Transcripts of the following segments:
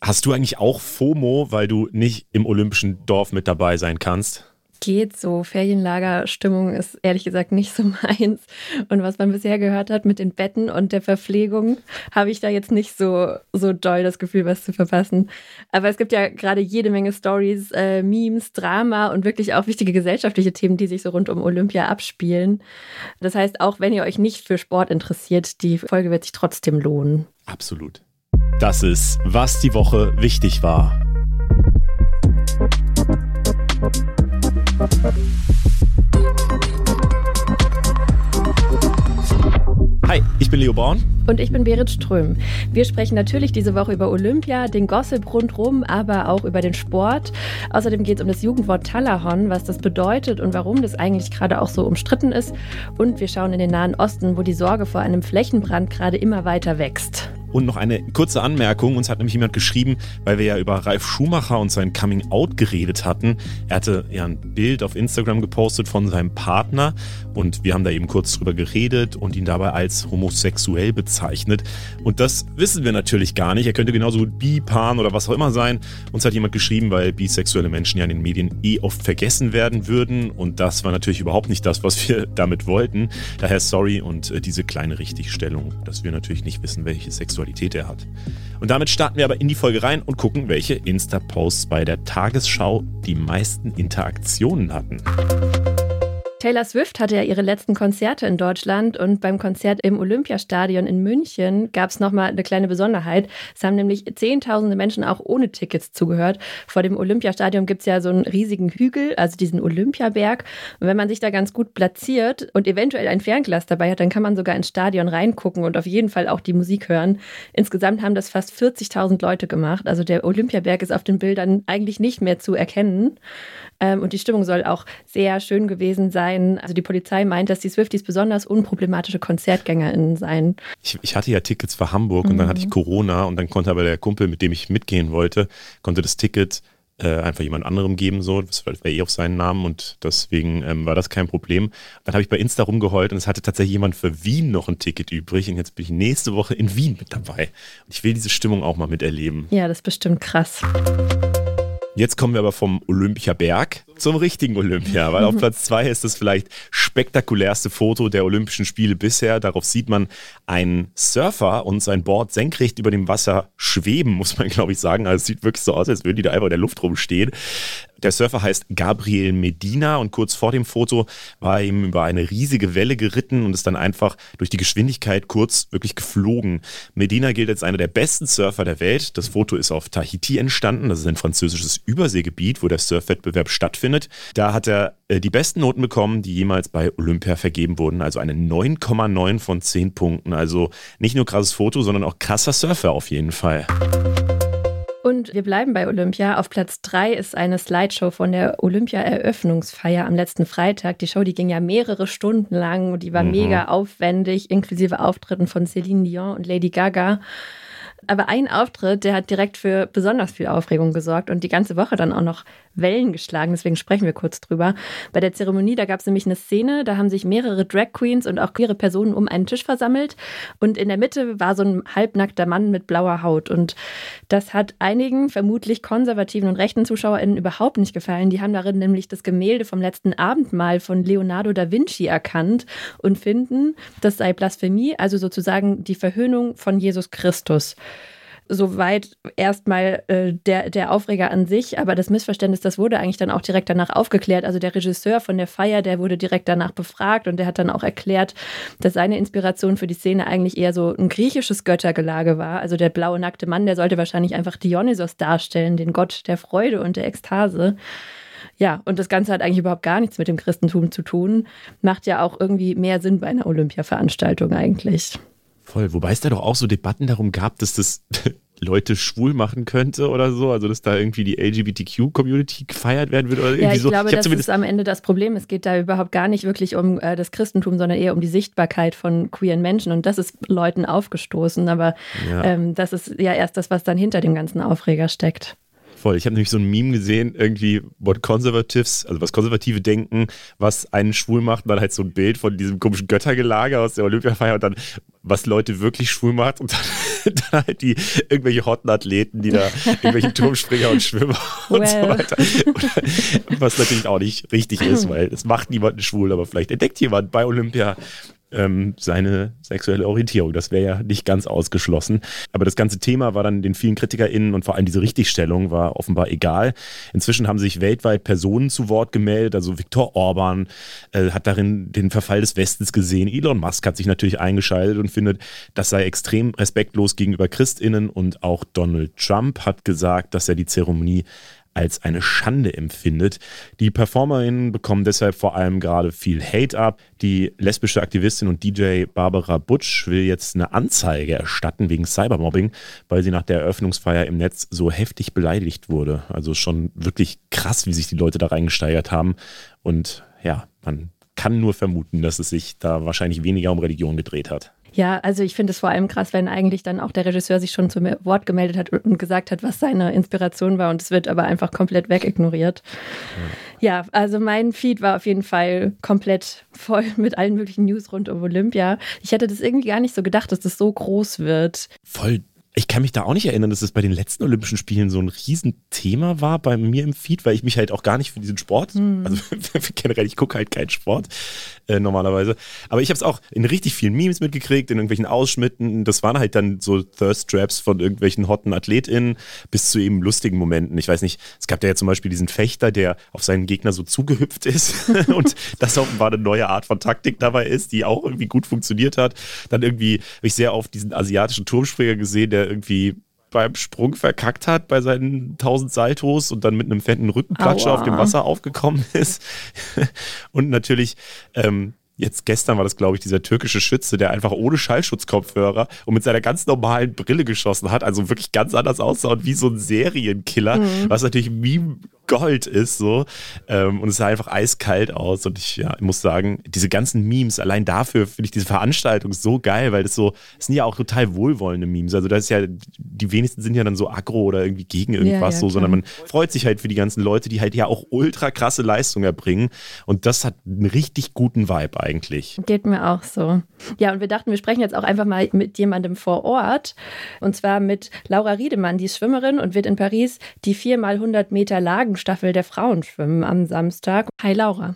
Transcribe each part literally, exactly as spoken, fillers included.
Hast du eigentlich auch FOMO, weil du nicht im olympischen Dorf mit dabei sein kannst? Geht so. Ferienlagerstimmung ist ehrlich gesagt nicht so meins. Und was man bisher gehört hat mit den Betten und der Verpflegung, habe ich da jetzt nicht so, so doll das Gefühl, was zu verpassen. Aber es gibt ja gerade jede Menge Stories, äh, Memes, Drama und wirklich auch wichtige gesellschaftliche Themen, die sich so rund um Olympia abspielen. Das heißt, auch wenn ihr euch nicht für Sport interessiert, die Folge wird sich trotzdem lohnen. Absolut. Das ist, was die Woche wichtig war. Hi, ich bin Leo Born. Und ich bin Berit Ström. Wir sprechen natürlich diese Woche über Olympia, den Gossip rundherum, aber auch über den Sport. Außerdem geht es um das Jugendwort Talahon, was das bedeutet und warum das eigentlich gerade auch so umstritten ist. Und wir schauen in den Nahen Osten, wo die Sorge vor einem Flächenbrand gerade immer weiter wächst. Und noch eine kurze Anmerkung. Uns hat nämlich jemand geschrieben, weil wir ja über Ralf Schumacher und sein Coming-out geredet hatten. Er hatte ja ein Bild auf Instagram gepostet von seinem Partner und wir haben da eben kurz drüber geredet und ihn dabei als homosexuell bezeichnet. Und das wissen wir natürlich gar nicht. Er könnte genauso gut bi, pan oder was auch immer sein. Uns hat jemand geschrieben, weil bisexuelle Menschen ja in den Medien eh oft vergessen werden würden. Und das war natürlich überhaupt nicht das, was wir damit wollten. Daher sorry und äh, diese kleine Richtigstellung, dass wir natürlich nicht wissen, welche Sexualität er hat. Und damit starten wir aber in die Folge rein und gucken, welche Insta-Posts bei der Tagesschau die meisten Interaktionen hatten. Taylor Swift hatte ja ihre letzten Konzerte in Deutschland und beim Konzert im Olympiastadion in München gab es nochmal eine kleine Besonderheit. Es haben nämlich zehntausende Menschen auch ohne Tickets zugehört. Vor dem Olympiastadion gibt es ja so einen riesigen Hügel, also diesen Olympiaberg. Und wenn man sich da ganz gut platziert und eventuell ein Fernglas dabei hat, dann kann man sogar ins Stadion reingucken und auf jeden Fall auch die Musik hören. Insgesamt haben das fast vierzigtausend Leute gemacht. Also der Olympiaberg ist auf den Bildern eigentlich nicht mehr zu erkennen. Und die Stimmung soll auch sehr schön gewesen sein. Also die Polizei meint, dass die Swifties besonders unproblematische KonzertgängerInnen seien. Ich, ich hatte ja Tickets für Hamburg und mhm. dann hatte ich Corona und dann konnte aber der Kumpel, mit dem ich mitgehen wollte, konnte das Ticket äh, einfach jemand anderem geben, so. Das war eh auf seinen Namen und deswegen ähm, war das kein Problem. Dann habe ich bei Insta rumgeheult und es hatte tatsächlich jemand für Wien noch ein Ticket übrig und jetzt bin ich nächste Woche in Wien mit dabei. Und ich will diese Stimmung auch mal miterleben. Ja, das ist bestimmt krass. Jetzt kommen wir aber vom Olympiaberg zum richtigen Olympia, weil auf Platz zwei ist das vielleicht spektakulärste Foto der Olympischen Spiele bisher. Darauf sieht man einen Surfer und sein Board senkrecht über dem Wasser schweben, muss man glaube ich sagen. Also es sieht wirklich so aus, als würden die da einfach in der Luft rumstehen. Der Surfer heißt Gabriel Medina und kurz vor dem Foto war er eben über eine riesige Welle geritten und ist dann einfach durch die Geschwindigkeit kurz wirklich geflogen. Medina gilt als einer der besten Surfer der Welt. Das Foto ist auf Tahiti entstanden. Das ist ein französisches Überseegebiet, wo der Surfwettbewerb stattfindet. Da hat er äh, die besten Noten bekommen, die jemals bei Olympia vergeben wurden. Also eine neun Komma neun von zehn Punkten. Also nicht nur krasses Foto, sondern auch krasser Surfer auf jeden Fall. Und wir bleiben bei Olympia. Auf Platz drei ist eine Slideshow von der Olympia-Eröffnungsfeier am letzten Freitag. Die Show, die ging ja mehrere Stunden lang und die war mhm. mega aufwendig, inklusive Auftritten von Celine Dion und Lady Gaga. Aber ein Auftritt, der hat direkt für besonders viel Aufregung gesorgt und die ganze Woche dann auch noch Wellen geschlagen. Deswegen sprechen wir kurz drüber. Bei der Zeremonie, da gab es nämlich eine Szene, da haben sich mehrere Drag Queens und auch queere Personen um einen Tisch versammelt. Und in der Mitte war so ein halbnackter Mann mit blauer Haut. Und das hat einigen, vermutlich konservativen und rechten ZuschauerInnen überhaupt nicht gefallen. Die haben darin nämlich das Gemälde vom letzten Abendmahl von Leonardo da Vinci erkannt und finden, das sei Blasphemie, also sozusagen die Verhöhnung von Jesus Christus. Soweit erstmal äh, der, der Aufreger an sich, aber das Missverständnis, das wurde eigentlich dann auch direkt danach aufgeklärt. Also der Regisseur von der Feier, der wurde direkt danach befragt und der hat dann auch erklärt, dass seine Inspiration für die Szene eigentlich eher so ein griechisches Göttergelage war. Also der blaue nackte Mann, der sollte wahrscheinlich einfach Dionysos darstellen, den Gott der Freude und der Ekstase. Ja, und das Ganze hat eigentlich überhaupt gar nichts mit dem Christentum zu tun. Macht ja auch irgendwie mehr Sinn bei einer Olympia-Veranstaltung eigentlich. Voll, wobei es da doch auch so Debatten darum gab, dass das Leute schwul machen könnte oder so, also dass da irgendwie die L G B T Q-Community gefeiert werden würde oder irgendwie ja, ich so. glaube, ich das ist am Ende das Problem. Es geht da überhaupt gar nicht wirklich um äh, das Christentum, sondern eher um die Sichtbarkeit von queeren Menschen und das ist Leuten aufgestoßen, aber ja. ähm, das ist ja erst das, was dann hinter dem ganzen Aufreger steckt. Voll. Ich habe nämlich so ein Meme gesehen, irgendwie, what Conservatives, also was Konservative denken, was einen schwul macht, und dann halt so ein Bild von diesem komischen Göttergelage aus der Olympiafeier und dann was Leute wirklich schwul macht und dann, dann halt die irgendwelche hotten Athleten, die da irgendwelche Turmspringer und Schwimmer und well. so weiter. Oder, was natürlich auch nicht richtig ist, weil es macht niemanden schwul, aber vielleicht entdeckt jemand bei Olympia ähm, seine sexuelle Orientierung. Das wäre ja nicht ganz ausgeschlossen. Aber das ganze Thema war dann den vielen KritikerInnen und vor allem diese Richtigstellung war offenbar egal. Inzwischen haben sich weltweit Personen zu Wort gemeldet. Also Viktor Orban äh, hat darin den Verfall des Westens gesehen. Elon Musk hat sich natürlich eingeschaltet und findet, das sei extrem respektlos gegenüber ChristInnen. Und auch Donald Trump hat gesagt, dass er die Zeremonie als eine Schande empfindet. Die PerformerInnen bekommen deshalb vor allem gerade viel Hate ab. Die lesbische Aktivistin und D J Barbara Butch will jetzt eine Anzeige erstatten wegen Cybermobbing, weil sie nach der Eröffnungsfeier im Netz so heftig beleidigt wurde. Also schon wirklich krass, wie sich die Leute da reingesteigert haben. Und ja, man kann nur vermuten, dass es sich da wahrscheinlich weniger um Religion gedreht hat. Ja, also ich finde es vor allem krass, wenn eigentlich dann auch der Regisseur sich schon zum Wort gemeldet hat und gesagt hat, was seine Inspiration war, und es wird aber einfach komplett wegignoriert. Ja. ja, also mein Feed war auf jeden Fall komplett voll mit allen möglichen News rund um Olympia. Ich hätte das irgendwie gar nicht so gedacht, dass das so groß wird. Voll. Ich kann mich da auch nicht erinnern, dass es bei den letzten Olympischen Spielen so ein Riesenthema war bei mir im Feed, weil ich mich halt auch gar nicht für diesen Sport, hm. also generell, ich gucke halt keinen Sport äh, normalerweise, aber ich habe es auch in richtig vielen Memes mitgekriegt, in irgendwelchen Ausschnitten, das waren halt dann so Thirst-Traps von irgendwelchen hotten AthletInnen bis zu eben lustigen Momenten. Ich weiß nicht, es gab ja zum Beispiel diesen Fechter, der auf seinen Gegner so zugehüpft ist und das offenbar eine neue Art von Taktik dabei ist, die auch irgendwie gut funktioniert hat. Dann irgendwie habe ich sehr oft diesen asiatischen Turmspringer gesehen, der irgendwie beim Sprung verkackt hat bei seinen tausend Saltos und dann mit einem fetten Rückenplatscher auf dem Wasser aufgekommen ist. Und natürlich, ähm, jetzt gestern war das, glaube ich, dieser türkische Schütze, der einfach ohne Schallschutzkopfhörer und mit seiner ganz normalen Brille geschossen hat, also wirklich ganz anders aussah und wie so ein Serienkiller, mhm. was natürlich Meme Gold ist so, ähm, und es sah einfach eiskalt aus und ich, ja, ich muss sagen, diese ganzen Memes, allein dafür finde ich diese Veranstaltung so geil, weil das so, es sind ja auch total wohlwollende Memes, also das ist ja, die wenigsten sind ja dann so aggro oder irgendwie gegen irgendwas ja, ja, so, klar. Sondern man freut sich halt für die ganzen Leute, die halt ja auch ultra krasse Leistungen erbringen und das hat einen richtig guten Vibe eigentlich. Geht mir auch so. Ja, und wir dachten, wir sprechen jetzt auch einfach mal mit jemandem vor Ort und zwar mit Laura Riedemann, die ist Schwimmerin und wird in Paris die vier mal hundert Meter Lagen Staffel der Frauen schwimmen am Samstag. Hi Laura.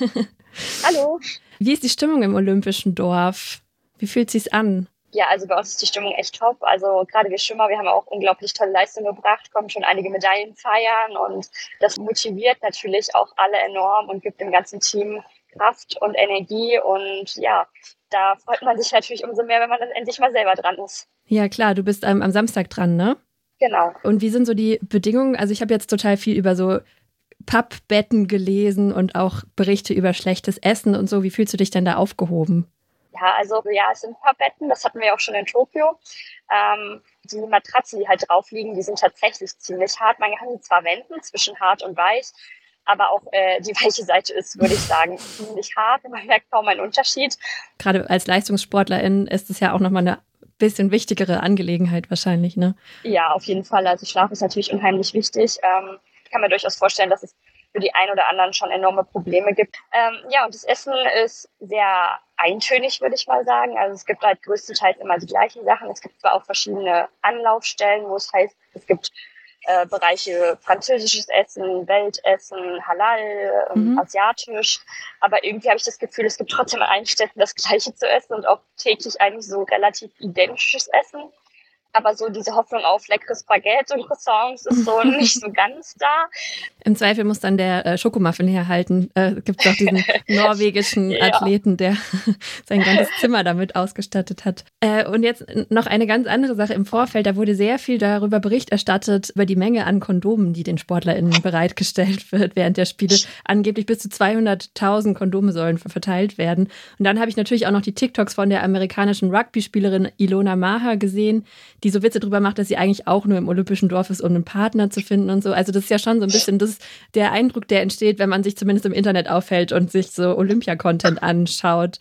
Hallo. Wie ist die Stimmung im Olympischen Dorf? Wie fühlt sich's an? Ja, also bei uns ist die Stimmung echt top. Also gerade wir Schwimmer, wir haben auch unglaublich tolle Leistungen gebracht, kommen schon einige Medaillen feiern und das motiviert natürlich auch alle enorm und gibt dem ganzen Team Kraft und Energie und ja, da freut man sich natürlich umso mehr, wenn man dann endlich mal selber dran ist. Ja klar, du bist ähm, am Samstag dran, ne? Genau. Und wie sind so die Bedingungen? Also ich habe jetzt total viel über so Pappbetten gelesen und auch Berichte über schlechtes Essen und so. Wie fühlst du dich denn da aufgehoben? Ja, also ja, es sind Pappbetten, das hatten wir auch schon in Tokio. Ähm, die Matratzen, die halt drauf liegen, die sind tatsächlich ziemlich hart. Man kann sie zwar wenden zwischen hart und weich, aber auch äh, die weiche Seite ist, würde ich sagen, ziemlich hart. Man merkt kaum einen Unterschied. Gerade als Leistungssportlerin ist es ja auch nochmal eine bisschen wichtigere Angelegenheit wahrscheinlich, ne? Ja, auf jeden Fall. Also Schlaf ist natürlich unheimlich wichtig. Ähm, ich kann mir durchaus vorstellen, dass es für die einen oder anderen schon enorme Probleme gibt. Ähm, ja, und das Essen ist sehr eintönig, würde ich mal sagen. Also es gibt halt größtenteils immer die gleichen Sachen. Es gibt zwar auch verschiedene Anlaufstellen, wo es heißt, es gibt äh, Bereiche französisches Essen, Weltessen, Halal, ähm, mhm. asiatisch. Aber irgendwie habe ich das Gefühl, es gibt trotzdem an allen Städten das Gleiche zu essen und auch täglich eigentlich so relativ identisches Essen. Aber so diese Hoffnung auf leckeres Baguette und Croissants ist so nicht so ganz da. Im Zweifel muss dann der äh, Schokomuffin herhalten. Äh, gibt es auch diesen norwegischen ja. Athleten, der sein ganzes Zimmer damit ausgestattet hat. Äh, und jetzt noch eine ganz andere Sache im Vorfeld. Da wurde sehr viel darüber Bericht erstattet, über die Menge an Kondomen, die den SportlerInnen bereitgestellt wird während der Spiele. Angeblich bis zu zweihunderttausend Kondome sollen verteilt werden. Und dann habe ich natürlich auch noch die TikToks von der amerikanischen Rugby-Spielerin Ilona Maher gesehen, die so Witze drüber macht, dass sie eigentlich auch nur im Olympischen Dorf ist, um einen Partner zu finden und so. Also das ist ja schon so ein bisschen das, der Eindruck, der entsteht, wenn man sich zumindest im Internet aufhält und sich so Olympia-Content anschaut.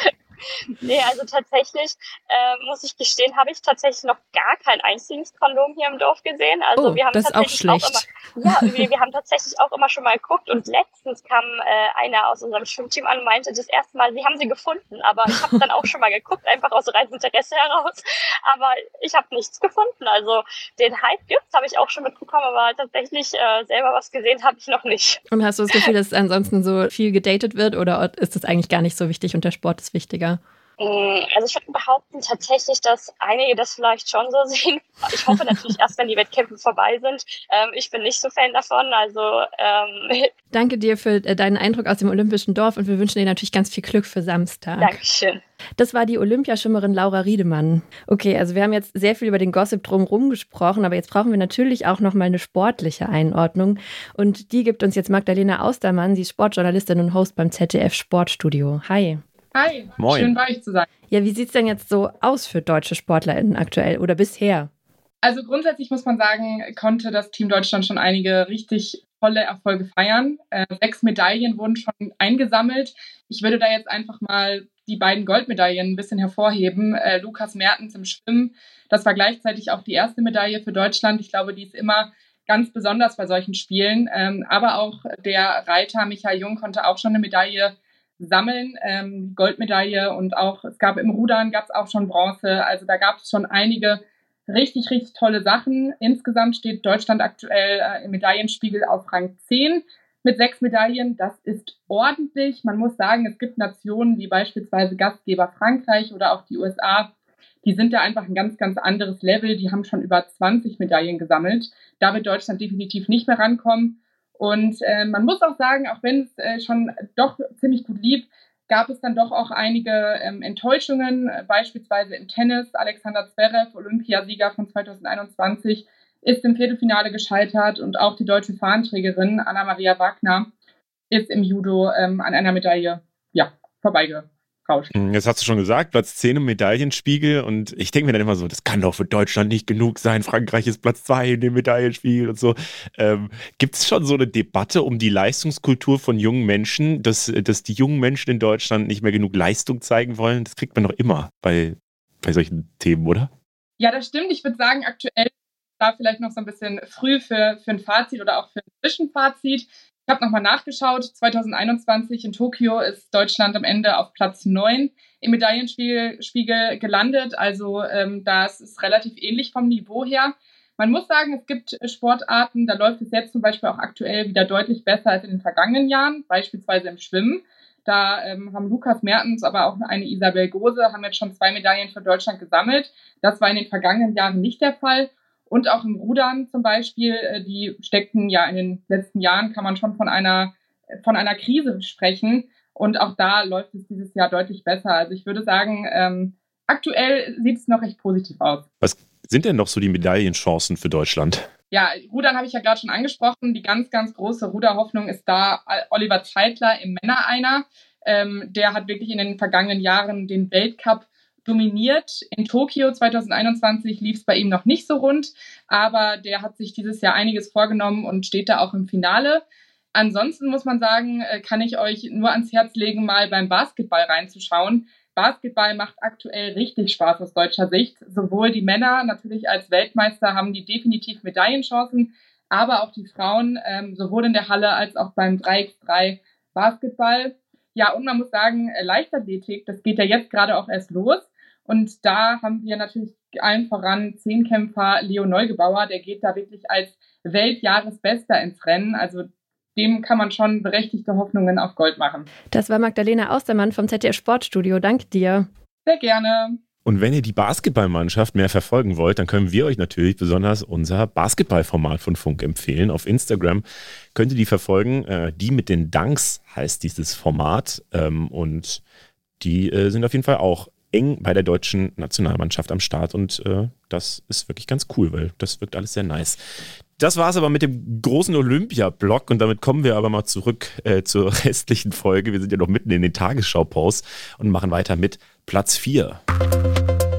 Nee, also tatsächlich, äh, muss ich gestehen, habe ich tatsächlich noch gar kein einziges Kondom hier im Dorf gesehen. Also oh, wir haben das ist auch tatsächlich schlecht. Auch Ja, wir, wir haben tatsächlich auch immer schon mal geguckt und letztens kam äh, einer aus unserem Schwimmteam an und meinte das erste Mal, sie haben sie gefunden, aber ich habe dann auch schon mal geguckt, einfach aus reinem Interesse heraus, aber ich habe nichts gefunden. Also den Hype gibt's, habe ich auch schon mitbekommen, aber tatsächlich äh, selber was gesehen habe ich noch nicht. Und hast du das Gefühl, dass ansonsten so viel gedatet wird oder ist das eigentlich gar nicht so wichtig und der Sport ist wichtiger? Also ich würde behaupten tatsächlich, dass einige das vielleicht schon so sehen. Ich hoffe natürlich erst, wenn die Wettkämpfe vorbei sind. Ähm, ich bin nicht so Fan davon. Also ähm Danke dir für deinen Eindruck aus dem Olympischen Dorf und wir wünschen dir natürlich ganz viel Glück für Samstag. Dankeschön. Das war die Olympiaschwimmerin Laura Riedemann. Okay, also wir haben jetzt sehr viel über den Gossip drumherum gesprochen, aber jetzt brauchen wir natürlich auch noch mal eine sportliche Einordnung. Und die gibt uns jetzt Magdalena Austermann. Sie ist Sportjournalistin und Host beim Z D F Sportstudio. Hi. Hi, Moin. Schön bei euch zu sein. Ja, wie sieht es denn jetzt so aus für deutsche SportlerInnen aktuell oder bisher? Also grundsätzlich muss man sagen, konnte das Team Deutschland schon einige richtig tolle Erfolge feiern. Äh, sechs Medaillen wurden schon eingesammelt. Ich würde da jetzt einfach mal die beiden Goldmedaillen ein bisschen hervorheben. Äh, Lukas Mertens im Schwimmen, das war gleichzeitig auch die erste Medaille für Deutschland. Ich glaube, die ist immer ganz besonders bei solchen Spielen. Ähm, aber auch der Reiter Michael Jung konnte auch schon eine Medaille sammeln, ähm, Goldmedaille und auch, es gab im Rudern, gab es auch schon Bronze, also da gab es schon einige richtig, richtig tolle Sachen. Insgesamt steht Deutschland aktuell äh, im Medaillenspiegel auf Rang zehn mit sechs Medaillen, das ist ordentlich. Man muss sagen, es gibt Nationen wie beispielsweise Gastgeber Frankreich oder auch die U S A, die sind da einfach ein ganz, ganz anderes Level, die haben schon über zwanzig Medaillen gesammelt. Da wird Deutschland definitiv nicht mehr rankommen. Und äh, man muss auch sagen, auch wenn es äh, schon doch ziemlich gut lief, gab es dann doch auch einige ähm, Enttäuschungen, äh, beispielsweise im Tennis. Alexander Zverev, Olympiasieger von zwanzig einundzwanzig, ist im Viertelfinale gescheitert und auch die deutsche Fahnenträgerin Anna-Maria Wagner ist im Judo ähm, an einer Medaille ja, vorbeigegangen. Jetzt hast du schon gesagt, Platz zehn im Medaillenspiegel und ich denke mir dann immer so, das kann doch für Deutschland nicht genug sein. Frankreich ist Platz zwei in dem Medaillenspiegel und so. Ähm, gibt es schon so eine Debatte um die Leistungskultur von jungen Menschen, dass, dass die jungen Menschen in Deutschland nicht mehr genug Leistung zeigen wollen? Das kriegt man doch immer bei, bei solchen Themen, oder? Ja, das stimmt. Ich würde sagen, aktuell war vielleicht noch so ein bisschen früh für, für ein Fazit oder auch für ein Zwischenfazit. Ich habe nochmal nachgeschaut, zwanzig einundzwanzig in Tokio ist Deutschland am Ende auf Platz neun im Medaillenspiegel gelandet. Also ähm, das ist relativ ähnlich vom Niveau her. Man muss sagen, es gibt Sportarten, da läuft es jetzt zum Beispiel auch aktuell wieder deutlich besser als in den vergangenen Jahren, beispielsweise im Schwimmen. Da ähm, haben Lukas Mertens, aber auch eine Isabel Gose, haben jetzt schon zwei Medaillen für Deutschland gesammelt. Das war in den vergangenen Jahren nicht der Fall. Und auch im Rudern zum Beispiel, die steckten ja in den letzten Jahren, kann man schon von einer, von einer Krise sprechen. Und auch da läuft es dieses Jahr deutlich besser. Also ich würde sagen, ähm, aktuell sieht es noch recht positiv aus. Was sind denn noch so die Medaillenchancen für Deutschland? Ja, Rudern habe ich ja gerade schon angesprochen. Die ganz, ganz große Ruderhoffnung ist da Oliver Zeitler im Männereiner. Ähm, der hat wirklich in den vergangenen Jahren den Weltcup dominiert. In Tokio zwanzig einundzwanzig lief es bei ihm noch nicht so rund, aber der hat sich dieses Jahr einiges vorgenommen und steht da auch im Finale. Ansonsten muss man sagen, kann ich euch nur ans Herz legen, mal beim Basketball reinzuschauen. Basketball macht aktuell richtig Spaß aus deutscher Sicht. Sowohl die Männer natürlich als Weltmeister haben die definitiv Medaillenchancen, aber auch die Frauen, ähm, sowohl in der Halle als auch beim drei gegen drei Basketball. Ja, und man muss sagen, Leichtathletik, das geht ja jetzt gerade auch erst los. Und da haben wir natürlich allen voran Zehnkämpfer Leo Neugebauer, der geht da wirklich als Weltjahresbester ins Rennen. Also dem kann man schon berechtigte Hoffnungen auf Gold machen. Das war Magdalena Austermann vom Z D F Sportstudio. Danke dir. Sehr gerne. Und wenn ihr die Basketballmannschaft mehr verfolgen wollt, dann können wir euch natürlich besonders unser Basketballformat von Funk empfehlen. Auf Instagram könnt ihr die verfolgen. Äh, die mit den Dunks heißt dieses Format. Ähm, und die äh, sind auf jeden Fall auch eng bei der deutschen Nationalmannschaft am Start. Und äh, das ist wirklich ganz cool, weil das wirkt alles sehr nice. Das war es aber mit dem großen Olympia-Block und damit kommen wir aber mal zurück äh, zur restlichen Folge. Wir sind ja noch mitten in den Tagesschau-Posts und machen weiter mit Platz vier.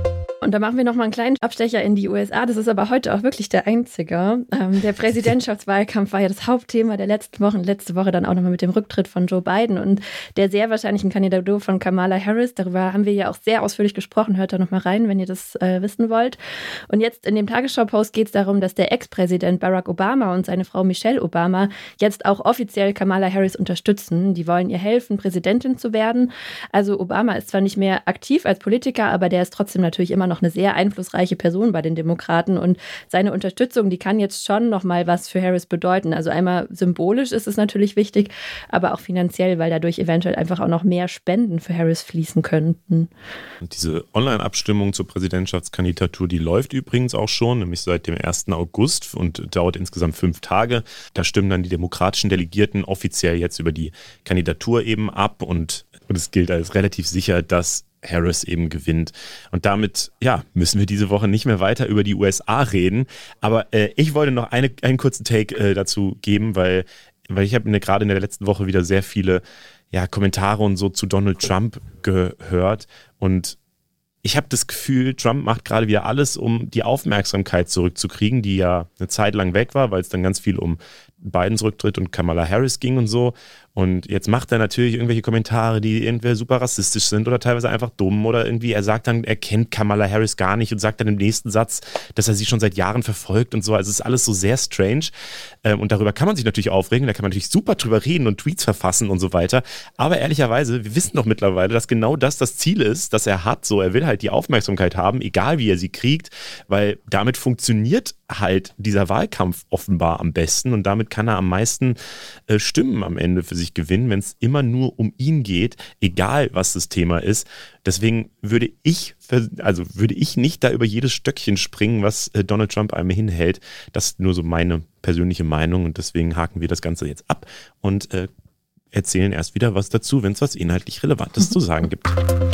Und da machen wir nochmal einen kleinen Abstecher in die U S A. Das ist aber heute auch wirklich der einzige. Ähm, der Präsidentschaftswahlkampf war ja das Hauptthema der letzten Wochen. Letzte Woche dann auch nochmal mit dem Rücktritt von Joe Biden und der sehr wahrscheinlichen Kandidatur von Kamala Harris. Darüber haben wir ja auch sehr ausführlich gesprochen. Hört da nochmal rein, wenn ihr das äh, wissen wollt. Und jetzt in dem Tagesschau-Post geht es darum, dass der Ex-Präsident Barack Obama und seine Frau Michelle Obama jetzt auch offiziell Kamala Harris unterstützen. Die wollen ihr helfen, Präsidentin zu werden. Also Obama ist zwar nicht mehr aktiv als Politiker, aber der ist trotzdem natürlich immer noch eine sehr einflussreiche Person bei den Demokraten und seine Unterstützung, die kann jetzt schon nochmal was für Harris bedeuten. Also einmal symbolisch ist es natürlich wichtig, aber auch finanziell, weil dadurch eventuell einfach auch noch mehr Spenden für Harris fließen könnten. Und diese Online-Abstimmung zur Präsidentschaftskandidatur, die läuft übrigens auch schon, nämlich seit dem ersten August und dauert insgesamt fünf Tage. Da stimmen dann die demokratischen Delegierten offiziell jetzt über die Kandidatur eben ab und Und es gilt als relativ sicher, dass Harris eben gewinnt. Und damit, ja, müssen wir diese Woche nicht mehr weiter über die U S A reden. Aber äh, ich wollte noch eine, einen kurzen Take äh, dazu geben, weil, weil ich habe mir gerade in der letzten Woche wieder sehr viele ja, Kommentare und so zu Donald Trump gehört. Und ich habe das Gefühl, Trump macht gerade wieder alles, um die Aufmerksamkeit zurückzukriegen, die ja eine Zeit lang weg war, weil es dann ganz viel um Bidens Rücktritt und Kamala Harris ging und so. Und jetzt macht er natürlich irgendwelche Kommentare, die entweder super rassistisch sind oder teilweise einfach dumm oder irgendwie, er sagt dann, er kennt Kamala Harris gar nicht und sagt dann im nächsten Satz, dass er sie schon seit Jahren verfolgt und so. Also es ist alles so sehr strange. Und darüber kann man sich natürlich aufregen, da kann man natürlich super drüber reden und Tweets verfassen und so weiter. Aber ehrlicherweise, wir wissen doch mittlerweile, dass genau das das Ziel ist, das er hat. So, er will halt die Aufmerksamkeit haben, egal wie er sie kriegt, weil damit funktioniert halt dieser Wahlkampf offenbar am besten und damit kann er am meisten äh, Stimmen am Ende für sich gewinnen, wenn es immer nur um ihn geht, egal was das Thema ist. Deswegen würde ich, also würde ich nicht da über jedes Stöckchen springen, was äh, Donald Trump einem hinhält. Das ist nur so meine persönliche Meinung und deswegen haken wir das Ganze jetzt ab und äh, erzählen erst wieder was dazu, wenn es was inhaltlich Relevantes zu sagen gibt.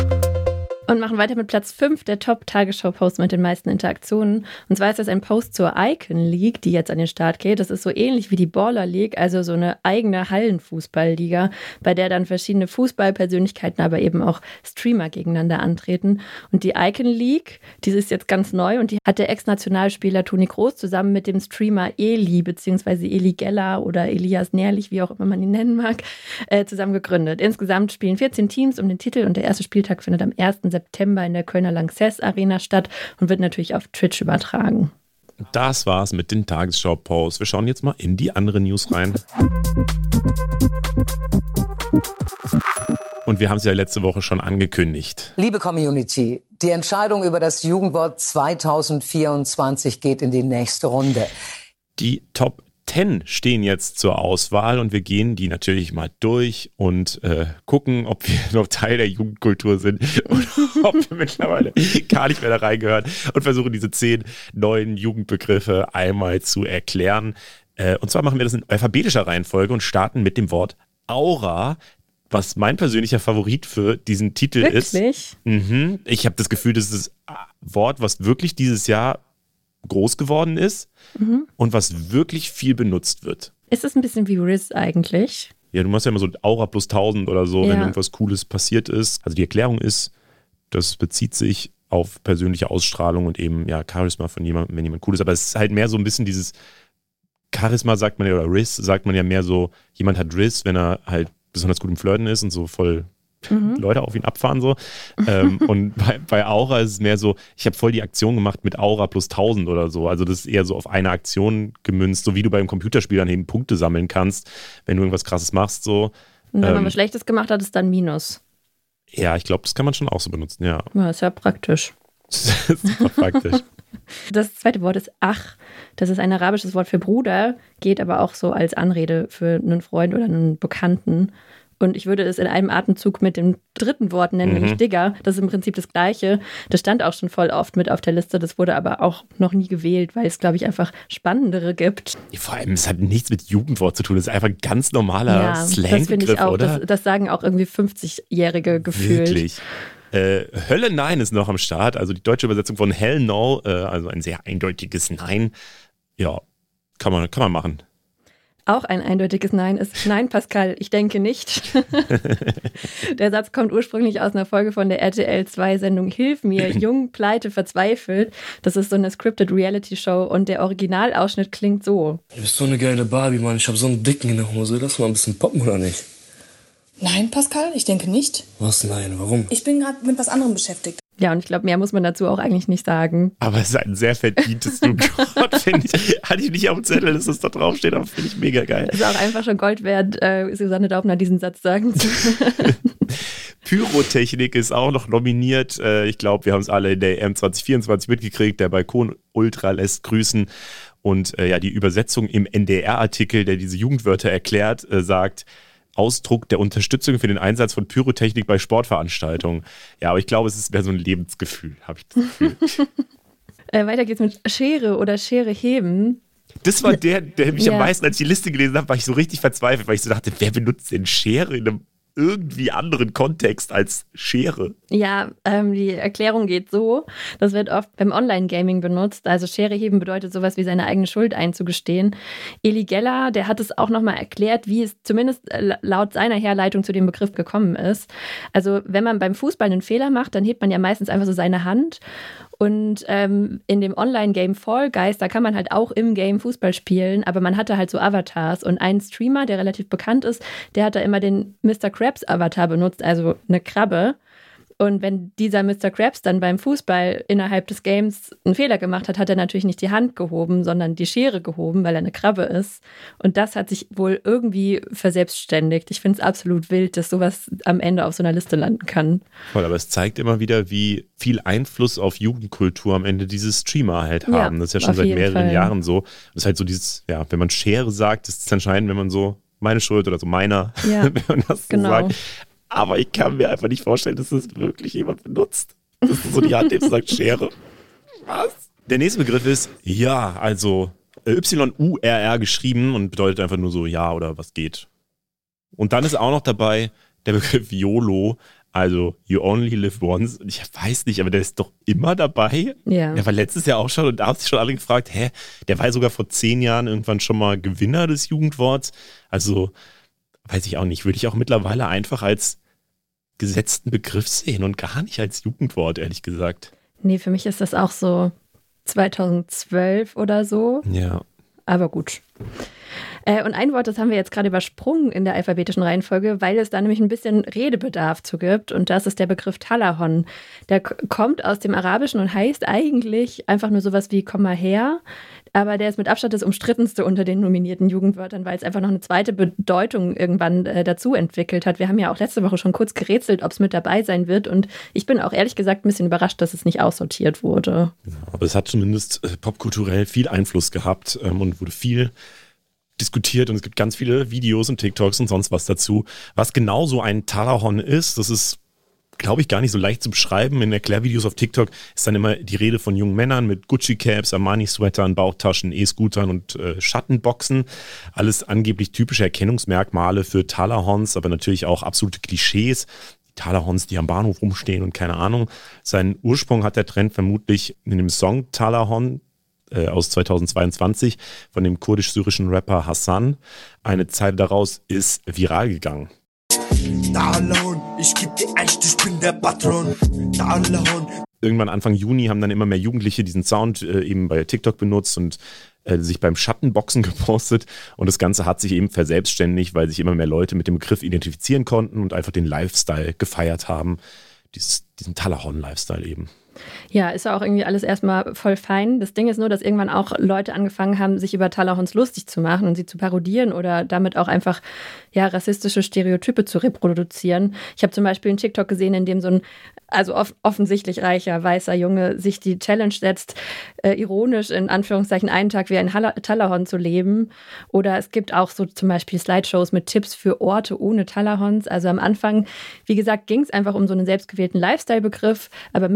Und machen weiter mit Platz fünf der Top-Tagesschau-Posts mit den meisten Interaktionen. Und zwar ist das ein Post zur Icon League, die jetzt an den Start geht. Das ist so ähnlich wie die Baller League, also so eine eigene Hallenfußballliga, bei der dann verschiedene Fußballpersönlichkeiten, aber eben auch Streamer gegeneinander antreten. Und die Icon League, die ist jetzt ganz neu und die hat der Ex-Nationalspieler Toni Kroos zusammen mit dem Streamer Eli, beziehungsweise Eli Geller oder Elias Nährlich, wie auch immer man ihn nennen mag, äh, zusammen gegründet. Insgesamt spielen vierzehn Teams um den Titel und der erste Spieltag findet am ersten September in der Kölner Lanxess Arena statt und wird natürlich auf Twitch übertragen. Das war's mit den Tagesschau-Posts. Wir schauen jetzt mal in die andere News rein. Und wir haben es ja letzte Woche schon angekündigt. Liebe Community, die Entscheidung über das Jugendwort zwanzig vierundzwanzig geht in die nächste Runde. Die Top zehn stehen jetzt zur Auswahl und wir gehen die natürlich mal durch und äh, gucken, ob wir noch Teil der Jugendkultur sind oder ob wir mittlerweile gar nicht mehr da reingehören und versuchen diese zehn neuen Jugendbegriffe einmal zu erklären. Äh, und zwar machen wir das in alphabetischer Reihenfolge und starten mit dem Wort Aura, was mein persönlicher Favorit für diesen Titel wirklich? ist. Wirklich? Mhm. Ich habe das Gefühl, das ist das Wort, was wirklich dieses Jahr groß geworden ist mhm. und was wirklich viel benutzt wird. Ist es ein bisschen wie Riz eigentlich? Ja, du machst ja immer so Aura plus tausend oder so, ja. Wenn irgendwas Cooles passiert ist. Also die Erklärung ist, das bezieht sich auf persönliche Ausstrahlung und eben ja Charisma von jemandem, wenn jemand cool ist. Aber es ist halt mehr so ein bisschen dieses Charisma, sagt man ja, oder Riz, sagt man ja mehr so, jemand hat Riz, wenn er halt besonders gut im Flirten ist und so voll Mhm. Leute auf ihn abfahren so. ähm, und bei, bei Aura ist es mehr so, ich habe voll die Aktion gemacht mit Aura plus tausend oder so. Also das ist eher so auf eine Aktion gemünzt, so wie du beim Computerspiel dann eben Punkte sammeln kannst, wenn du irgendwas Krasses machst. So. Und wenn ähm, man was Schlechtes gemacht hat, ist dann Minus. Ja, ich glaube, das kann man schon auch so benutzen, ja. Ja, ist ja praktisch. Super praktisch. Das zweite Wort ist Ach. Das ist ein arabisches Wort für Bruder, geht aber auch so als Anrede für einen Freund oder einen Bekannten. Und ich würde es in einem Atemzug mit dem dritten Wort nennen, mhm. nämlich Digger. Das ist im Prinzip das Gleiche. Das stand auch schon voll oft mit auf der Liste. Das wurde aber auch noch nie gewählt, weil es, glaube ich, einfach spannendere gibt. Vor allem, es hat nichts mit Jugendwort zu tun. Das ist einfach ein ganz normaler ja, Slangbegriff, oder? Das, das sagen auch irgendwie fünfzigjährige gefühlt. Wirklich. Äh, Hölle Nein ist noch am Start. Also die deutsche Übersetzung von Hell No. Äh, also ein sehr eindeutiges Nein. Ja, kann man, kann man machen. auch ein eindeutiges Nein ist, nein, Pascal, ich denke nicht. Der Satz kommt ursprünglich aus einer Folge von der R T L zwei Sendung Hilf mir, jung, pleite, verzweifelt. Das ist so eine scripted Reality-Show und der Originalausschnitt klingt so. Du bist so eine geile Barbie, Mann. Ich hab so einen Dicken in der Hose. Lass mal ein bisschen poppen, oder nicht? Nein, Pascal, ich denke nicht. Was, nein? Warum? Ich bin gerade mit was anderem beschäftigt. Ja, und ich glaube, mehr muss man dazu auch eigentlich nicht sagen. Aber es ist ein sehr verdientes Jugendwort, finde ich. Hatte ich nicht auf dem Zettel, dass es da draufsteht, aber finde ich mega geil. Es ist auch einfach schon Gold wert, äh, Susanne Daubner diesen Satz sagen zu können. Pyrotechnik ist auch noch nominiert. Äh, ich glaube, wir haben es alle in der E M zwanzig vierundzwanzig mitgekriegt. Der Balkon Ultra lässt grüßen. Und äh, ja, die Übersetzung im N D R-Artikel, der diese Jugendwörter erklärt, äh, sagt, Ausdruck der Unterstützung für den Einsatz von Pyrotechnik bei Sportveranstaltungen. Ja, aber ich glaube, es ist mehr so ein Lebensgefühl, habe ich das Gefühl. äh, weiter geht's mit Schere oder Schere heben. Das war der, der mich ja. am meisten, als ich die Liste gelesen habe, war ich so richtig verzweifelt, weil ich so dachte, wer benutzt denn Schere in einem irgendwie anderen Kontext als Schere? Ja, ähm, die Erklärung geht so, das wird oft beim Online-Gaming benutzt, also Schere heben bedeutet sowas wie seine eigene Schuld einzugestehen. Eli Geller, der hat es auch nochmal erklärt, wie es zumindest laut seiner Herleitung zu dem Begriff gekommen ist. Also wenn man beim Fußball einen Fehler macht, dann hebt man ja meistens einfach so seine Hand. Und ähm, in dem Online-Game Fall Guys, da kann man halt auch im Game Fußball spielen, aber man hatte halt so Avatars. Und ein Streamer, der relativ bekannt ist, der hat da immer den Mister Krabs-Avatar benutzt, also eine Krabbe. Und wenn dieser Mister Krabs dann beim Fußball innerhalb des Games einen Fehler gemacht hat, hat er natürlich nicht die Hand gehoben, sondern die Schere gehoben, weil er eine Krabbe ist. Und das hat sich wohl irgendwie verselbstständigt. Ich finde es absolut wild, dass sowas am Ende auf so einer Liste landen kann. Voll, aber es zeigt immer wieder, wie viel Einfluss auf Jugendkultur am Ende diese Streamer halt haben. Ja, das ist ja schon seit mehreren Fall. Jahren so. Das ist halt so dieses, ja, wenn man Schere sagt, ist es entscheidend, wenn man so meine Schuld oder so meiner, ja, wenn man das so genau. sagt. Aber ich kann mir einfach nicht vorstellen, dass das wirklich jemand benutzt. Das ist so die Hand, die sagt Schere. Was? Der nächste Begriff ist ja, also Y U R R geschrieben und bedeutet einfach nur so ja oder was geht. Und dann ist auch noch dabei der Begriff YOLO, also You Only Live Once. Und ich weiß nicht, aber der ist doch immer dabei. Ja. Der war letztes Jahr auch schon und da haben sich schon alle gefragt, hä, der war ja sogar vor zehn Jahren irgendwann schon mal Gewinner des Jugendworts. Also weiß ich auch nicht, würde ich auch mittlerweile einfach als gesetzten Begriff sehen und gar nicht als Jugendwort, ehrlich gesagt. Nee, für mich ist das auch so zweitausendzwölf oder so. Ja. Aber gut. Äh, und ein Wort, das haben wir jetzt gerade übersprungen in der alphabetischen Reihenfolge, weil es da nämlich ein bisschen Redebedarf zu gibt. Und das ist der Begriff Talahon. Der k- kommt aus dem Arabischen und heißt eigentlich einfach nur sowas wie komm mal her. Aber der ist mit Abstand das umstrittenste unter den nominierten Jugendwörtern, weil es einfach noch eine zweite Bedeutung irgendwann äh, dazu entwickelt hat. Wir haben ja auch letzte Woche schon kurz gerätselt, ob es mit dabei sein wird. Und ich bin auch ehrlich gesagt ein bisschen überrascht, dass es nicht aussortiert wurde. Ja, aber es hat zumindest äh, popkulturell viel Einfluss gehabt ähm, und wurde viel diskutiert. Und es gibt ganz viele Videos und TikToks und sonst was dazu. Was genau so ein Talahon ist, das ist, glaube ich, gar nicht so leicht zu beschreiben. In Erklärvideos auf TikTok ist dann immer die Rede von jungen Männern mit Gucci-Caps, Armani-Sweatern, Bauchtaschen, E-Scootern und äh, Schattenboxen. Alles angeblich typische Erkennungsmerkmale für Talahons, aber natürlich auch absolute Klischees. Die Talahons, die am Bahnhof rumstehen und keine Ahnung. Seinen Ursprung hat der Trend vermutlich in dem Song Talahon äh, aus zweitausendzweiundzwanzig von dem kurdisch-syrischen Rapper Hassan. Eine Zeile daraus ist viral gegangen. Ich geb dir echt, ich bin der Patron. Irgendwann Anfang Juni haben dann immer mehr Jugendliche diesen Sound äh, eben bei TikTok benutzt und äh, sich beim Schattenboxen gepostet. Und das Ganze hat sich eben verselbstständigt, weil sich immer mehr Leute mit dem Begriff identifizieren konnten und einfach den Lifestyle gefeiert haben. Dieses, diesen Talahon-Lifestyle eben. Ja, ist ja auch irgendwie alles erstmal voll fein. Das Ding ist nur, dass irgendwann auch Leute angefangen haben, sich über Talahons lustig zu machen und sie zu parodieren oder damit auch einfach ja, rassistische Stereotype zu reproduzieren. Ich habe zum Beispiel einen TikTok gesehen, in dem so ein also off- offensichtlich reicher, weißer Junge sich die Challenge setzt, äh, ironisch in Anführungszeichen einen Tag wie ein Halla- Talahon zu leben. Oder es gibt auch so zum Beispiel Slideshows mit Tipps für Orte ohne Talahons. Also am Anfang, wie gesagt, ging es einfach um so einen selbstgewählten Lifestyle-Begriff, aber mittlerweile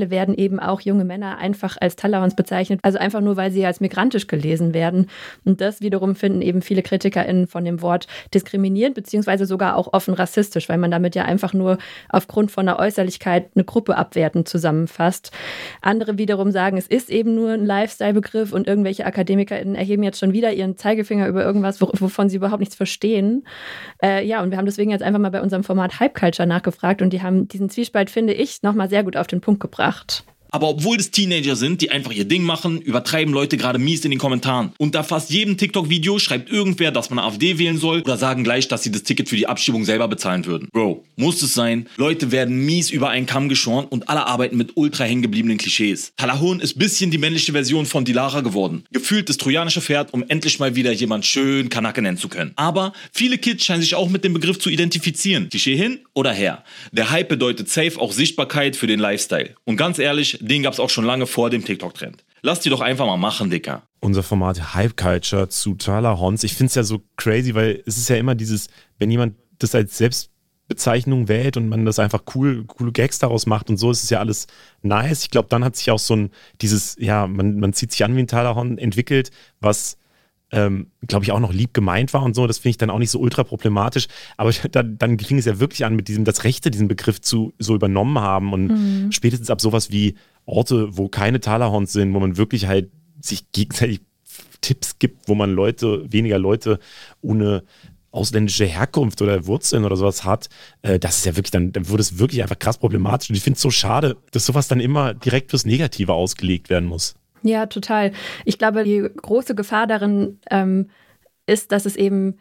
mittlerweile werden eben auch junge Männer einfach als Talahorns bezeichnet, also einfach nur, weil sie als migrantisch gelesen werden. Und das wiederum finden eben viele KritikerInnen von dem Wort diskriminierend, beziehungsweise sogar auch offen rassistisch, weil man damit ja einfach nur aufgrund von einer Äußerlichkeit eine Gruppe abwertend zusammenfasst. Andere wiederum sagen, es ist eben nur ein Lifestyle-Begriff und irgendwelche AkademikerInnen erheben jetzt schon wieder ihren Zeigefinger über irgendwas, wovon sie überhaupt nichts verstehen. Äh, ja, und wir haben deswegen jetzt einfach mal bei unserem Format Hype Culture nachgefragt und die haben diesen Zwiespalt, finde ich, nochmal sehr gut auf den Punkt gebracht. Aber obwohl das Teenager sind, die einfach ihr Ding machen, übertreiben Leute gerade mies in den Kommentaren. Unter fast jedem TikTok-Video schreibt irgendwer, dass man AfD wählen soll oder sagen gleich, dass sie das Ticket für die Abschiebung selber bezahlen würden. Bro, muss es sein? Leute werden mies über einen Kamm geschoren und alle arbeiten mit ultra hängengebliebenen Klischees. Talahorn ist bisschen die männliche Version von Dilara geworden. Gefühlt das trojanische Pferd, um endlich mal wieder jemand schön Kanake nennen zu können. Aber viele Kids scheinen sich auch mit dem Begriff zu identifizieren. Klischee hin oder her. Der Hype bedeutet safe auch Sichtbarkeit für den Lifestyle. Und ganz ehrlich, den gab's auch schon lange vor dem TikTok-Trend. Lass die doch einfach mal machen, Dicker. Unser Format Hype Culture zu Talahorns. Ich finde es ja so crazy, weil es ist ja immer dieses, wenn jemand das als Selbstbezeichnung wählt und man das einfach cool, coole Gags daraus macht und so, ist es ja alles nice. Ich glaube, dann hat sich auch so ein, dieses, ja, man, man zieht sich an wie ein Talahorn entwickelt, was Ähm, glaube ich, auch noch lieb gemeint war und so. Das finde ich dann auch nicht so ultra problematisch. Aber dann, dann ging es ja wirklich an mit diesem, dass Rechte diesen Begriff zu so übernommen haben und mhm. spätestens ab sowas wie Orte, wo keine Talahorns sind, wo man wirklich halt sich gegenseitig Tipps gibt, wo man Leute, weniger Leute ohne ausländische Herkunft oder Wurzeln oder sowas hat, äh, das ist ja wirklich, dann, dann wurde es wirklich einfach krass problematisch. Und ich finde es so schade, dass sowas dann immer direkt fürs Negative ausgelegt werden muss. Ja, total. Ich glaube, die große Gefahr darin ähm, ist, dass es eben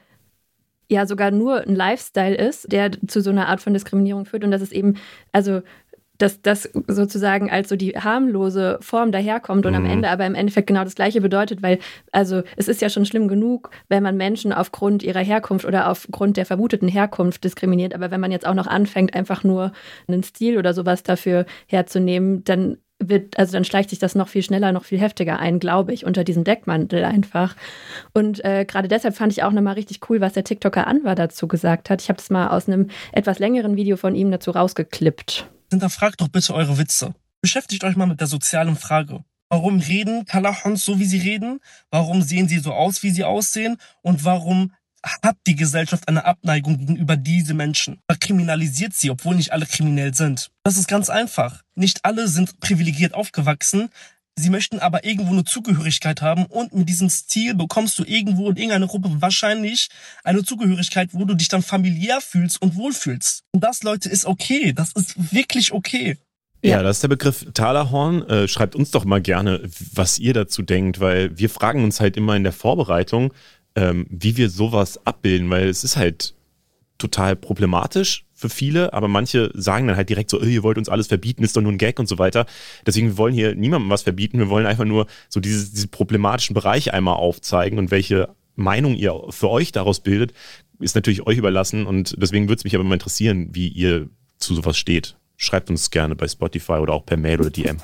ja sogar nur ein Lifestyle ist, der zu so einer Art von Diskriminierung führt und dass es eben, also dass das sozusagen als so die harmlose Form daherkommt und mhm. am Ende aber im Endeffekt genau das Gleiche bedeutet, weil also es ist ja schon schlimm genug, wenn man Menschen aufgrund ihrer Herkunft oder aufgrund der vermuteten Herkunft diskriminiert, aber wenn man jetzt auch noch anfängt, einfach nur einen Stil oder sowas dafür herzunehmen, dann wird, also dann schleicht sich das noch viel schneller, noch viel heftiger ein, glaube ich, unter diesem Deckmantel einfach. Und äh, gerade deshalb fand ich auch nochmal richtig cool, was der TikToker Anwar dazu gesagt hat. Ich habe das mal aus einem etwas längeren Video von ihm dazu rausgeklippt. Hinterfragt doch bitte eure Witze. Beschäftigt euch mal mit der sozialen Frage. Warum reden Talahorns so, wie sie reden? Warum sehen sie so aus, wie sie aussehen? Und warum hat die Gesellschaft eine Abneigung gegenüber diesen Menschen? Man kriminalisiert sie, obwohl nicht alle kriminell sind. Das ist ganz einfach. Nicht alle sind privilegiert aufgewachsen. Sie möchten aber irgendwo eine Zugehörigkeit haben und mit diesem Stil bekommst du irgendwo in irgendeiner Gruppe wahrscheinlich eine Zugehörigkeit, wo du dich dann familiär fühlst und wohlfühlst. Und das, Leute, ist okay. Das ist wirklich okay. Ja, ja, das ist der Begriff Talahorn. Äh, schreibt uns doch mal gerne, was ihr dazu denkt, weil wir fragen uns halt immer in der Vorbereitung, ähm, wie wir sowas abbilden, weil es ist halt total problematisch für viele, aber manche sagen dann halt direkt so, ihr wollt uns alles verbieten, ist doch nur ein Gag und so weiter. Deswegen, wir wollen hier niemandem was verbieten, wir wollen einfach nur so dieses, diesen problematischen Bereich einmal aufzeigen und welche Meinung ihr für euch daraus bildet, ist natürlich euch überlassen und deswegen würde es mich aber mal interessieren, wie ihr zu sowas steht. Schreibt uns gerne bei Spotify oder auch per Mail oder D M.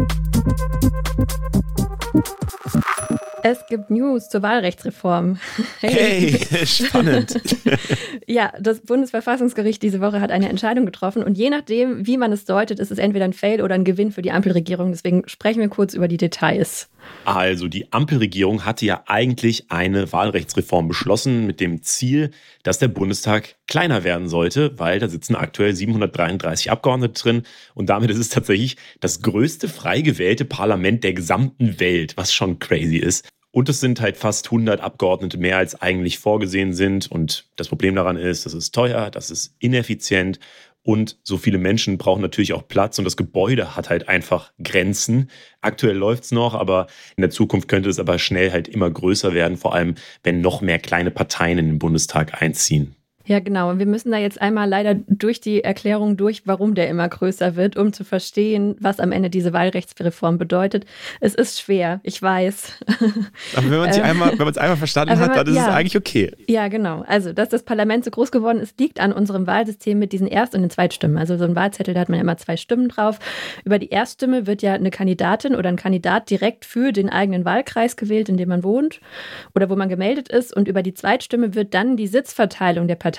Es gibt News zur Wahlrechtsreform. Hey, hey spannend. Ja, das Bundesverfassungsgericht diese Woche hat eine Entscheidung getroffen und je nachdem, wie man es deutet, ist es entweder ein Fail oder ein Gewinn für die Ampelregierung. Deswegen sprechen wir kurz über die Details. Also die Ampelregierung hatte ja eigentlich eine Wahlrechtsreform beschlossen mit dem Ziel, dass der Bundestag kleiner werden sollte, weil da sitzen aktuell siebenhundertdreiunddreißig Abgeordnete drin und damit ist es tatsächlich das größte frei gewählte Parlament der gesamten Welt, was schon crazy ist. Und es sind halt fast hundert Abgeordnete mehr, als eigentlich vorgesehen sind. Und das Problem daran ist, das ist teuer, das ist ineffizient. Und so viele Menschen brauchen natürlich auch Platz. Und das Gebäude hat halt einfach Grenzen. Aktuell läuft's noch, aber in der Zukunft könnte es aber schnell halt immer größer werden. Vor allem, wenn noch mehr kleine Parteien in den Bundestag einziehen. Ja, genau. Und wir müssen da jetzt einmal leider durch die Erklärung durch, warum der immer größer wird, um zu verstehen, was am Ende diese Wahlrechtsreform bedeutet. Es ist schwer, ich weiß. Aber wenn man es einmal, wenn man es einmal verstanden hat, dann ist ja, es eigentlich okay. Ja, genau. Also, dass das Parlament so groß geworden ist, liegt an unserem Wahlsystem mit diesen Erst- und den Zweitstimmen. Also so ein Wahlzettel, da hat man ja immer zwei Stimmen drauf. Über die Erststimme wird ja eine Kandidatin oder ein Kandidat direkt für den eigenen Wahlkreis gewählt, in dem man wohnt oder wo man gemeldet ist. Und über die Zweitstimme wird dann die Sitzverteilung der Partei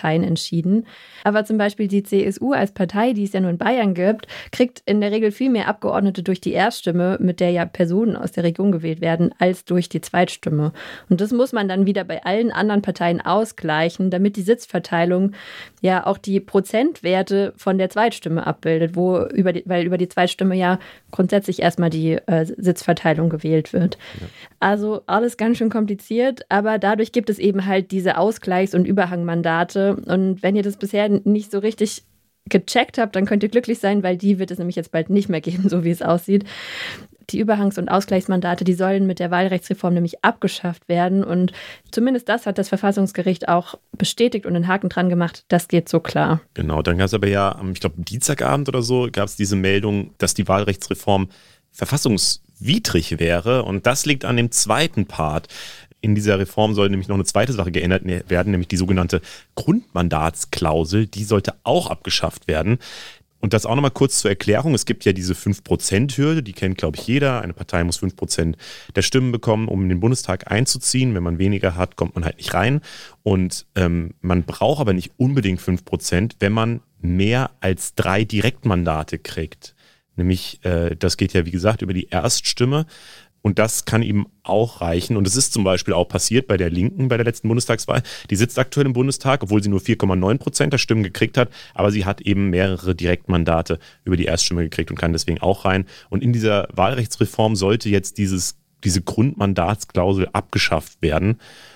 Parteien entschieden. Aber zum Beispiel die C S U als Partei, die es ja nur in Bayern gibt, kriegt in der Regel viel mehr Abgeordnete durch die Erststimme, mit der ja Personen aus der Region gewählt werden, als durch die Zweitstimme. Und das muss man dann wieder bei allen anderen Parteien ausgleichen, damit die Sitzverteilung ja auch die Prozentwerte von der Zweitstimme abbildet, wo über die, weil über die Zweitstimme ja grundsätzlich erstmal die äh, Sitzverteilung gewählt wird. Ja. Also alles ganz schön kompliziert, aber dadurch gibt es eben halt diese Ausgleichs- und Überhangmandate. Und wenn ihr das bisher nicht so richtig gecheckt habt, dann könnt ihr glücklich sein, weil die wird es nämlich jetzt bald nicht mehr geben, so wie es aussieht. Die Überhangs- und Ausgleichsmandate, die sollen mit der Wahlrechtsreform nämlich abgeschafft werden. Und zumindest das hat das Verfassungsgericht auch bestätigt und einen Haken dran gemacht. Das geht so klar. Genau, dann gab es aber ja, ich glaube, am Dienstagabend oder so, gab es diese Meldung, dass die Wahlrechtsreform verfassungswidrig wäre. Und das liegt an dem zweiten Part. In dieser Reform soll nämlich noch eine zweite Sache geändert werden, nämlich die sogenannte Grundmandatsklausel. Die sollte auch abgeschafft werden. Und das auch nochmal kurz zur Erklärung. Es gibt ja diese fünf Prozent Hürde, die kennt, glaube ich, jeder. Eine Partei muss fünf Prozent der Stimmen bekommen, um in den Bundestag einzuziehen. Wenn man weniger hat, kommt man halt nicht rein. Und ähm, man braucht aber nicht unbedingt fünf Prozent, wenn man mehr als drei Direktmandate kriegt. Nämlich, äh, das geht ja, wie gesagt, über die Erststimme. Und das kann eben auch reichen. Und es ist zum Beispiel auch passiert bei der Linken bei der letzten Bundestagswahl. Die sitzt aktuell im Bundestag, obwohl sie nur vier Komma neun Prozent der Stimmen gekriegt hat. Aber sie hat eben mehrere Direktmandate über die Erststimme gekriegt und kann deswegen auch rein. Und in dieser Wahlrechtsreform sollte jetzt dieses, diese Grundmandatsklausel abgeschafft werden.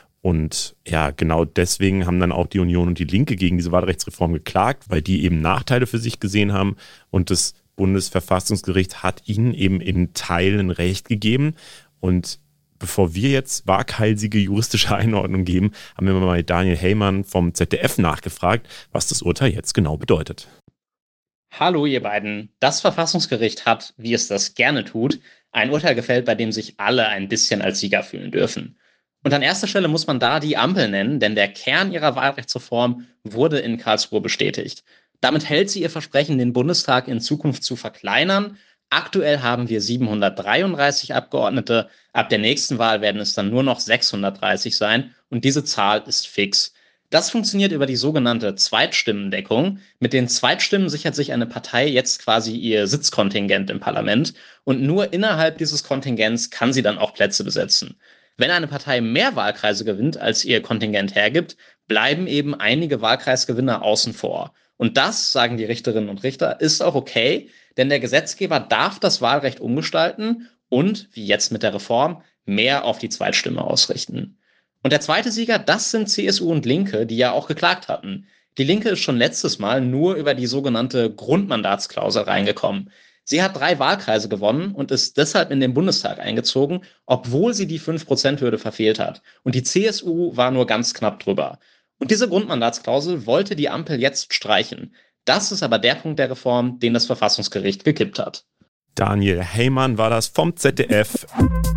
Und ja, genau deswegen haben dann auch die Union und die Linke gegen diese Wahlrechtsreform geklagt, weil die eben Nachteile für sich gesehen haben. Und das Bundesverfassungsgericht hat ihnen eben in Teilen Recht gegeben. Und bevor wir jetzt waghalsige juristische Einordnung geben, haben wir mal Daniel Heymann vom Z D F nachgefragt, was das Urteil jetzt genau bedeutet. Hallo ihr beiden. Das Verfassungsgericht hat, wie es das gerne tut, ein Urteil gefällt, bei dem sich alle ein bisschen als Sieger fühlen dürfen. Und an erster Stelle muss man da die Ampel nennen, denn der Kern ihrer Wahlrechtsreform wurde in Karlsruhe bestätigt. Damit hält sie ihr Versprechen, den Bundestag in Zukunft zu verkleinern. Aktuell haben wir siebenhundertdreiunddreißig Abgeordnete. Ab der nächsten Wahl werden es dann nur noch sechshundertdreißig sein. Und diese Zahl ist fix. Das funktioniert über die sogenannte Zweitstimmendeckung. Mit den Zweitstimmen sichert sich eine Partei jetzt quasi ihr Sitzkontingent im Parlament. Und nur innerhalb dieses Kontingents kann sie dann auch Plätze besetzen. Wenn eine Partei mehr Wahlkreise gewinnt, als ihr Kontingent hergibt, bleiben eben einige Wahlkreisgewinner außen vor. Und das, sagen die Richterinnen und Richter, ist auch okay, denn der Gesetzgeber darf das Wahlrecht umgestalten und, wie jetzt mit der Reform, mehr auf die Zweitstimme ausrichten. Und der zweite Sieger, das sind C S U und Linke, die ja auch geklagt hatten. Die Linke ist schon letztes Mal nur über die sogenannte Grundmandatsklausel reingekommen. Sie hat drei Wahlkreise gewonnen und ist deshalb in den Bundestag eingezogen, obwohl sie die fünf Prozent Hürde verfehlt hat. Und die C S U war nur ganz knapp drüber. Und diese Grundmandatsklausel wollte die Ampel jetzt streichen. Das ist aber der Punkt der Reform, den das Verfassungsgericht gekippt hat. Daniel Heymann war das vom Z D F.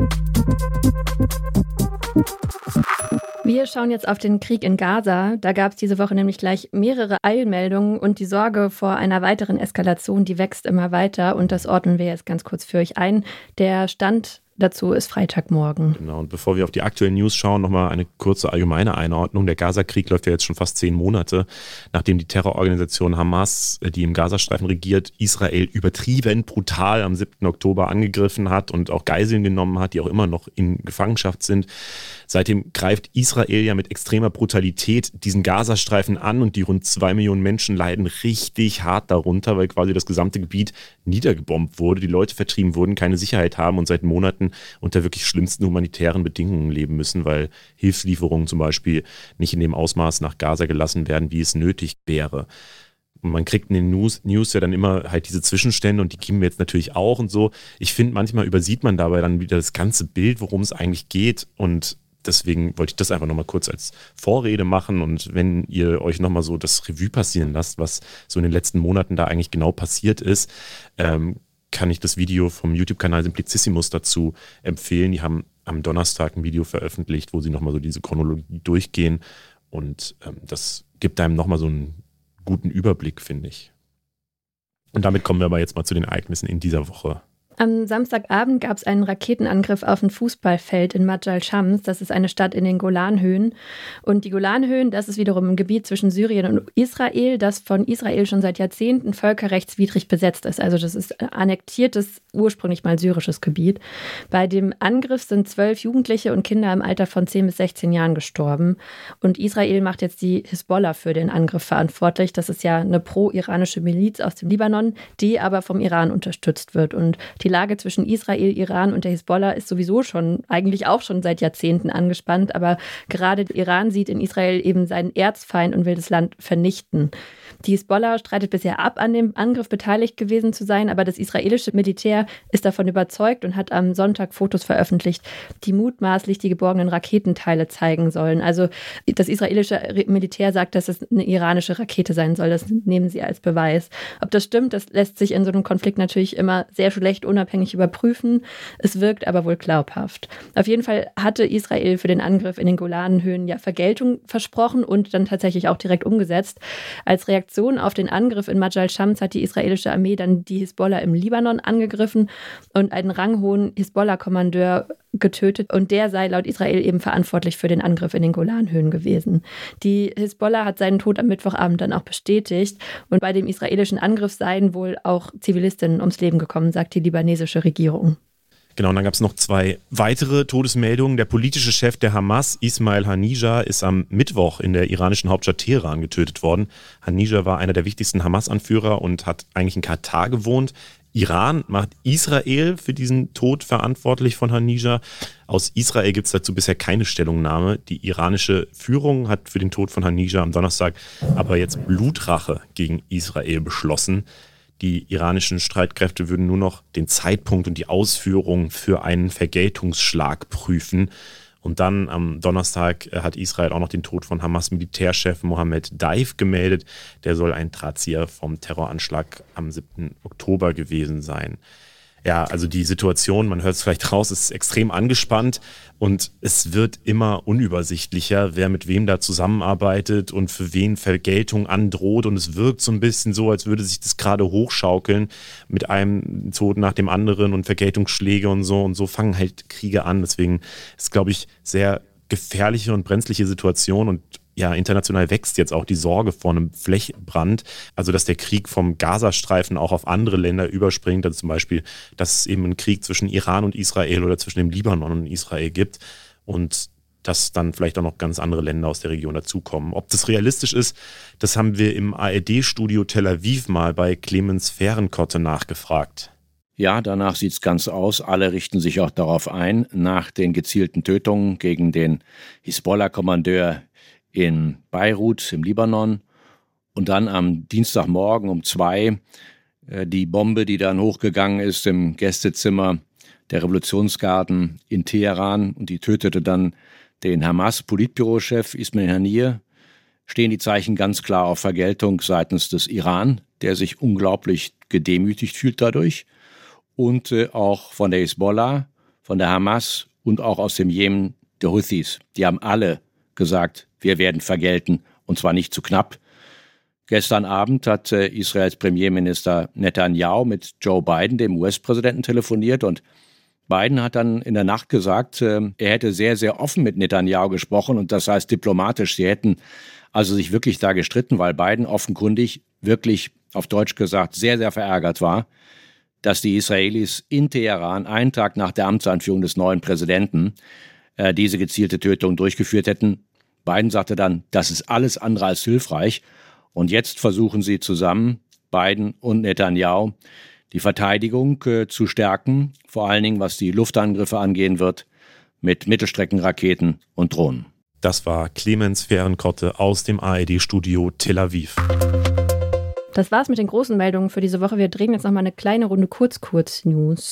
Wir schauen jetzt auf den Krieg in Gaza. Da gab es diese Woche nämlich gleich mehrere Eilmeldungen und die Sorge vor einer weiteren Eskalation, die wächst immer weiter. Und das ordnen wir jetzt ganz kurz für euch ein. Der Stand dazu ist Freitagmorgen. Genau, und bevor wir auf die aktuellen News schauen, nochmal eine kurze allgemeine Einordnung. Der Gaza-Krieg läuft ja jetzt schon fast zehn Monate, nachdem die Terrororganisation Hamas, die im Gazastreifen regiert, Israel übertrieben brutal am siebten Oktober angegriffen hat und auch Geiseln genommen hat, die auch immer noch in Gefangenschaft sind. Seitdem greift Israel ja mit extremer Brutalität diesen Gazastreifen an und die rund zwei Millionen Menschen leiden richtig hart darunter, weil quasi das gesamte Gebiet niedergebombt wurde, die Leute vertrieben wurden, keine Sicherheit haben und seit Monaten unter wirklich schlimmsten humanitären Bedingungen leben müssen, weil Hilfslieferungen zum Beispiel nicht in dem Ausmaß nach Gaza gelassen werden, wie es nötig wäre. Und man kriegt in den News, News ja dann immer halt diese Zwischenstände und die geben wir jetzt natürlich auch und so. Ich finde, manchmal übersieht man dabei dann wieder das ganze Bild, worum es eigentlich geht, und deswegen wollte ich das einfach nochmal kurz als Vorrede machen, und wenn ihr euch nochmal so das Revue passieren lasst, was so in den letzten Monaten da eigentlich genau passiert ist, ähm, kann ich das Video vom YouTube-Kanal Simplicissimus dazu empfehlen. Die haben am Donnerstag ein Video veröffentlicht, wo sie nochmal so diese Chronologie durchgehen, und ähm, das gibt einem nochmal so einen guten Überblick, finde ich. Und damit kommen wir aber jetzt mal zu den Ereignissen in dieser Woche. Am Samstagabend gab es einen Raketenangriff auf ein Fußballfeld in Majal Shams. Das ist eine Stadt in den Golanhöhen. Und die Golanhöhen, das ist wiederum ein Gebiet zwischen Syrien und Israel, das von Israel schon seit Jahrzehnten völkerrechtswidrig besetzt ist. Also das ist annektiertes, ursprünglich mal syrisches Gebiet. Bei dem Angriff sind zwölf Jugendliche und Kinder im Alter von zehn bis sechzehn Jahren gestorben. Und Israel macht jetzt die Hisbollah für den Angriff verantwortlich. Das ist ja eine pro-iranische Miliz aus dem Libanon, die aber vom Iran unterstützt wird. Und die Die Lage zwischen Israel, Iran und der Hisbollah ist sowieso schon, eigentlich auch schon seit Jahrzehnten angespannt, aber gerade Iran sieht in Israel eben seinen Erzfeind und will das Land vernichten. Die Hisbollah streitet bisher ab, an dem Angriff beteiligt gewesen zu sein, aber das israelische Militär ist davon überzeugt und hat am Sonntag Fotos veröffentlicht, die mutmaßlich die geborgenen Raketenteile zeigen sollen. Also das israelische Militär sagt, dass es eine iranische Rakete sein soll. Das nehmen sie als Beweis. Ob das stimmt, das lässt sich in so einem Konflikt natürlich immer sehr schlecht unabhängig überprüfen. Es wirkt aber wohl glaubhaft. Auf jeden Fall hatte Israel für den Angriff in den Golanhöhen ja Vergeltung versprochen und dann tatsächlich auch direkt umgesetzt. Als Reaktion auf den Angriff in Majal Shams hat die israelische Armee dann die Hisbollah im Libanon angegriffen und einen ranghohen Hisbollah-Kommandeur getötet. Und der sei laut Israel eben verantwortlich für den Angriff in den Golanhöhen gewesen. Die Hisbollah hat seinen Tod am Mittwochabend dann auch bestätigt. Und bei dem israelischen Angriff seien wohl auch Zivilistinnen ums Leben gekommen, sagt die libanesische Regierung. Genau, und dann gab es noch zwei weitere Todesmeldungen. Der politische Chef der Hamas, Ismail Haniyeh, ist am Mittwoch in der iranischen Hauptstadt Teheran getötet worden. Haniyeh war einer der wichtigsten Hamas-Anführer und hat eigentlich in Katar gewohnt. Iran macht Israel für diesen Tod verantwortlich von Haniyeh. Aus Israel gibt es dazu bisher keine Stellungnahme. Die iranische Führung hat für den Tod von Haniyeh am Donnerstag aber jetzt Blutrache gegen Israel beschlossen. Die iranischen Streitkräfte würden nur noch den Zeitpunkt und die Ausführung für einen Vergeltungsschlag prüfen. Und dann am Donnerstag hat Israel auch noch den Tod von Hamas-Militärchef Mohammed Daif gemeldet. Der soll ein Drahtzieher vom Terroranschlag am siebten Oktober gewesen sein. Ja, also die Situation, man hört es vielleicht raus, ist extrem angespannt und es wird immer unübersichtlicher, wer mit wem da zusammenarbeitet und für wen Vergeltung androht. Und es wirkt so ein bisschen so, als würde sich das gerade hochschaukeln mit einem Tod nach dem anderen und Vergeltungsschläge und so. Und so fangen halt Kriege an. Deswegen ist es, glaube ich, sehr gefährliche und brenzliche Situation und ja, international wächst jetzt auch die Sorge vor einem Flächenbrand, also dass der Krieg vom Gazastreifen auch auf andere Länder überspringt, also zum Beispiel, dass es eben einen Krieg zwischen Iran und Israel oder zwischen dem Libanon und Israel gibt und dass dann vielleicht auch noch ganz andere Länder aus der Region dazukommen. Ob das realistisch ist, das haben wir im A R D-Studio Tel Aviv mal bei Clemens Fehrenkotte nachgefragt. Ja, danach sieht es ganz aus. Alle richten sich auch darauf ein, nach den gezielten Tötungen gegen den Hisbollah-Kommandeur in Beirut im Libanon und dann am Dienstagmorgen um zwei äh, die Bombe, die dann hochgegangen ist im Gästezimmer der Revolutionsgarden in Teheran und die tötete dann den Hamas-Politbürochef Ismail Haniyeh, stehen die Zeichen ganz klar auf Vergeltung seitens des Iran, der sich unglaublich gedemütigt fühlt dadurch und äh, auch von der Hisbollah, von der Hamas und auch aus dem Jemen der Houthis. Die haben alle gesagt, wir werden vergelten, und zwar nicht zu knapp. Gestern Abend hat äh, Israels Premierminister Netanyahu mit Joe Biden, dem U S-Präsidenten, telefoniert und Biden hat dann in der Nacht gesagt, äh, er hätte sehr, sehr offen mit Netanyahu gesprochen und das heißt diplomatisch. Sie hätten also sich wirklich da gestritten, weil Biden offenkundig wirklich, auf Deutsch gesagt, sehr, sehr verärgert war, dass die Israelis in Teheran einen Tag nach der Amtseinführung des neuen Präsidenten äh, diese gezielte Tötung durchgeführt hätten. Biden sagte dann, das ist alles andere als hilfreich. Und jetzt versuchen sie zusammen, Biden und Netanyahu, die Verteidigung äh, zu stärken, vor allen Dingen was die Luftangriffe angehen wird, mit Mittelstreckenraketen und Drohnen. Das war Clemens Fehrenkotte aus dem A R D-Studio Tel Aviv. Das war's mit den großen Meldungen für diese Woche. Wir drehen jetzt noch mal eine kleine Runde Kurz-Kurz-News.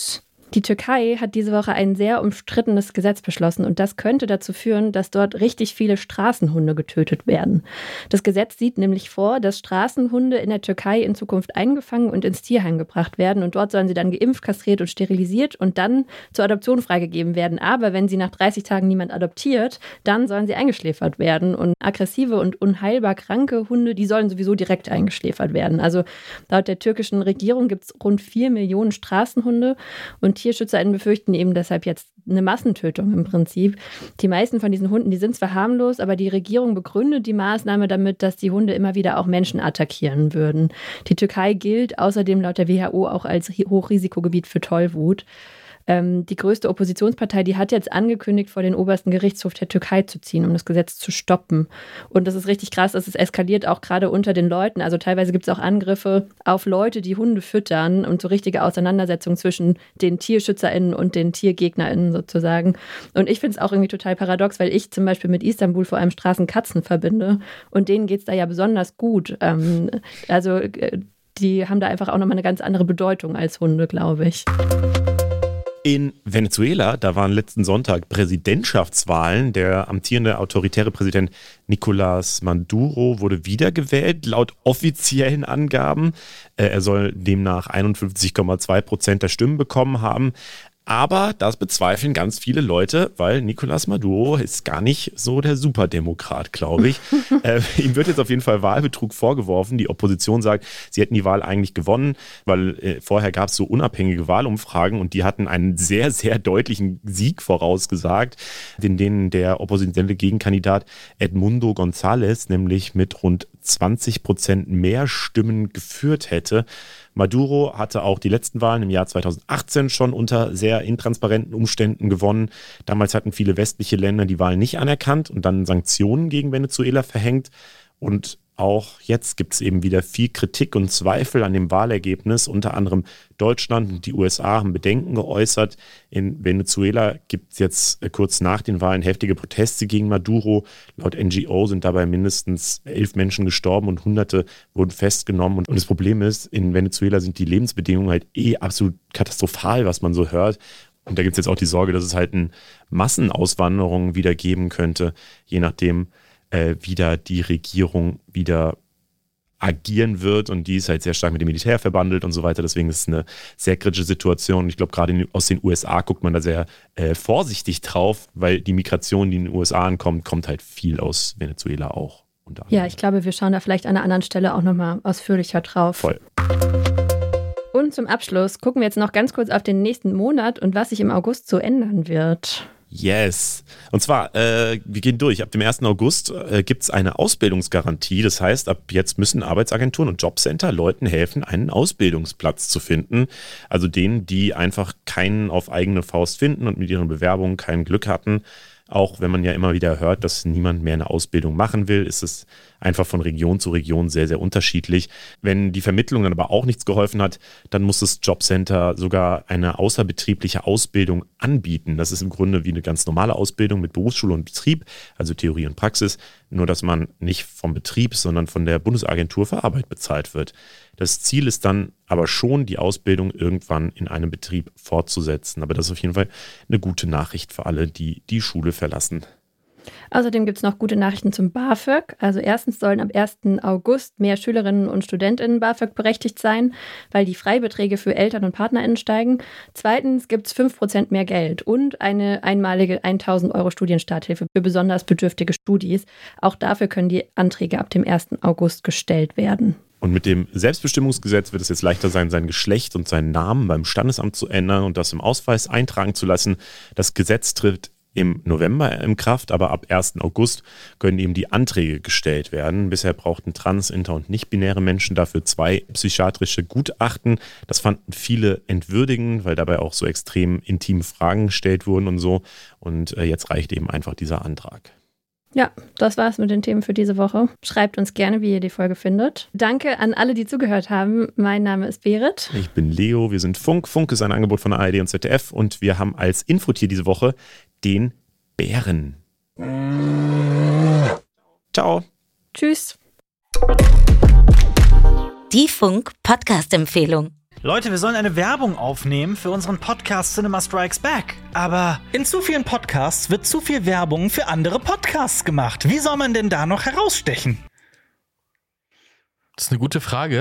Die Türkei hat diese Woche ein sehr umstrittenes Gesetz beschlossen und das könnte dazu führen, dass dort richtig viele Straßenhunde getötet werden. Das Gesetz sieht nämlich vor, dass Straßenhunde in der Türkei in Zukunft eingefangen und ins Tierheim gebracht werden und dort sollen sie dann geimpft, kastriert und sterilisiert und dann zur Adoption freigegeben werden. Aber wenn sie nach dreißig Tagen niemand adoptiert, dann sollen sie eingeschläfert werden und aggressive und unheilbar kranke Hunde, die sollen sowieso direkt eingeschläfert werden. Also laut der türkischen Regierung gibt es rund vier Millionen Straßenhunde und TierschützerInnen befürchten eben deshalb jetzt eine Massentötung im Prinzip. Die meisten von diesen Hunden, die sind zwar harmlos, aber die Regierung begründet die Maßnahme damit, dass die Hunde immer wieder auch Menschen attackieren würden. Die Türkei gilt außerdem laut der W H O auch als Hochrisikogebiet für Tollwut. Ähm, die größte Oppositionspartei, die hat jetzt angekündigt, vor den obersten Gerichtshof der Türkei zu ziehen, um das Gesetz zu stoppen. Und das ist richtig krass, dass es eskaliert auch gerade unter den Leuten. Also teilweise gibt es auch Angriffe auf Leute, die Hunde füttern und so richtige Auseinandersetzungen zwischen den TierschützerInnen und den TiergegnerInnen sozusagen. Und ich finde es auch irgendwie total paradox, weil ich zum Beispiel mit Istanbul vor allem Straßenkatzen verbinde und denen geht es da ja besonders gut. Ähm, also die haben da einfach auch nochmal eine ganz andere Bedeutung als Hunde, glaube ich. In Venezuela, da waren letzten Sonntag Präsidentschaftswahlen. Der amtierende autoritäre Präsident Nicolás Maduro wurde wiedergewählt, laut offiziellen Angaben. Er soll demnach einundfünfzig Komma zwei Prozent der Stimmen bekommen haben. Aber das bezweifeln ganz viele Leute, weil Nicolás Maduro ist gar nicht so der Superdemokrat, glaube ich. äh, ihm wird jetzt auf jeden Fall Wahlbetrug vorgeworfen. Die Opposition sagt, sie hätten die Wahl eigentlich gewonnen, weil äh, vorher gab es so unabhängige Wahlumfragen und die hatten einen sehr, sehr deutlichen Sieg vorausgesagt, in denen der oppositionelle Gegenkandidat Edmundo González nämlich mit rund zwanzig Prozent mehr Stimmen geführt hätte. Maduro hatte auch die letzten Wahlen im Jahr zweitausendachtzehn schon unter sehr intransparenten Umständen gewonnen. Damals hatten viele westliche Länder die Wahl nicht anerkannt und dann Sanktionen gegen Venezuela verhängt. Und auch jetzt gibt es eben wieder viel Kritik und Zweifel an dem Wahlergebnis. Unter anderem Deutschland und die U S A haben Bedenken geäußert. In Venezuela gibt es jetzt äh, kurz nach den Wahlen heftige Proteste gegen Maduro. Laut N G O sind dabei mindestens elf Menschen gestorben und Hunderte wurden festgenommen. Und, und das Problem ist, in Venezuela sind die Lebensbedingungen halt eh absolut katastrophal, was man so hört. Und da gibt es jetzt auch die Sorge, dass es halt eine Massenauswanderung wieder geben könnte, je nachdem, äh, wieder die Regierung wieder agieren wird. Und die ist halt sehr stark mit dem Militär verbandelt und so weiter. Deswegen ist es eine sehr kritische Situation. Ich glaube, gerade aus den U S A guckt man da sehr äh, vorsichtig drauf, weil die Migration, die in den U S A ankommt, kommt halt viel aus Venezuela auch. Ja, ich glaube, wir schauen da vielleicht an einer anderen Stelle auch nochmal ausführlicher drauf. Voll. Und zum Abschluss gucken wir jetzt noch ganz kurz auf den nächsten Monat und was sich im August so ändern wird. Yes. Und zwar, äh, wir gehen durch. Ab dem ersten August äh, gibt es eine Ausbildungsgarantie. Das heißt, ab jetzt müssen Arbeitsagenturen und Jobcenter Leuten helfen, einen Ausbildungsplatz zu finden. Also denen, die einfach keinen auf eigene Faust finden und mit ihren Bewerbungen kein Glück hatten. Auch wenn man ja immer wieder hört, dass niemand mehr eine Ausbildung machen will, ist es einfach von Region zu Region sehr, sehr unterschiedlich. Wenn die Vermittlung dann aber auch nichts geholfen hat, dann muss das Jobcenter sogar eine außerbetriebliche Ausbildung anbieten. Das ist im Grunde wie eine ganz normale Ausbildung mit Berufsschule und Betrieb, also Theorie und Praxis, nur dass man nicht vom Betrieb, sondern von der Bundesagentur für Arbeit bezahlt wird. Das Ziel ist dann aber schon, die Ausbildung irgendwann in einem Betrieb fortzusetzen. Aber das ist auf jeden Fall eine gute Nachricht für alle, die die Schule verlassen. Außerdem gibt es noch gute Nachrichten zum BAföG. Also erstens sollen ab ersten August mehr Schülerinnen und StudentInnen BAföG berechtigt sein, weil die Freibeträge für Eltern und PartnerInnen steigen. Zweitens gibt es fünf Prozent mehr Geld und eine einmalige tausend Euro Studienstarthilfe für besonders bedürftige Studis. Auch dafür können die Anträge ab dem ersten August gestellt werden. Und mit dem Selbstbestimmungsgesetz wird es jetzt leichter sein, sein Geschlecht und seinen Namen beim Standesamt zu ändern und das im Ausweis eintragen zu lassen. Das Gesetz tritt im November in Kraft, aber ab ersten August können eben die Anträge gestellt werden. Bisher brauchten trans-, inter- und nicht-binäre Menschen dafür zwei psychiatrische Gutachten. Das fanden viele entwürdigend, weil dabei auch so extrem intime Fragen gestellt wurden und so. Und jetzt reicht eben einfach dieser Antrag. Ja, das war's mit den Themen für diese Woche. Schreibt uns gerne, wie ihr die Folge findet. Danke an alle, die zugehört haben. Mein Name ist Berit. Ich bin Leo, wir sind Funk. Funk ist ein Angebot von A R D und Z D F und wir haben als Infotier diese Woche den Bären. Ciao. Tschüss. Die Funk-Podcast-Empfehlung. Leute, wir sollen eine Werbung aufnehmen für unseren Podcast Cinema Strikes Back. Aber in zu vielen Podcasts wird zu viel Werbung für andere Podcasts gemacht. Wie soll man denn da noch herausstechen? Das ist eine gute Frage.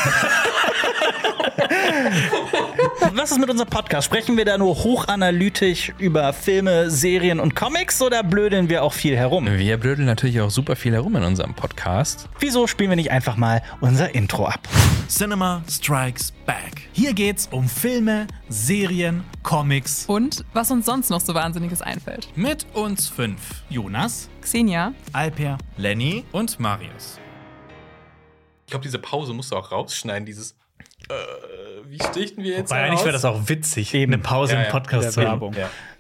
Was ist mit unserem Podcast? Sprechen wir da nur hochanalytisch über Filme, Serien und Comics oder blödeln wir auch viel herum? Wir blödeln natürlich auch super viel herum in unserem Podcast. Wieso spielen wir nicht einfach mal unser Intro ab? Cinema Strikes Back. Hier geht's um Filme, Serien, Comics und was uns sonst noch so Wahnsinniges einfällt. Mit uns fünf. Jonas, Xenia, Alper, Lenny und Marius. Ich glaube, diese Pause musst du auch rausschneiden, dieses äh, wie stichten wir jetzt? Wobei eigentlich wäre das auch witzig, Eben. eine Pause ja, im Podcast ja, zu haben. Ja.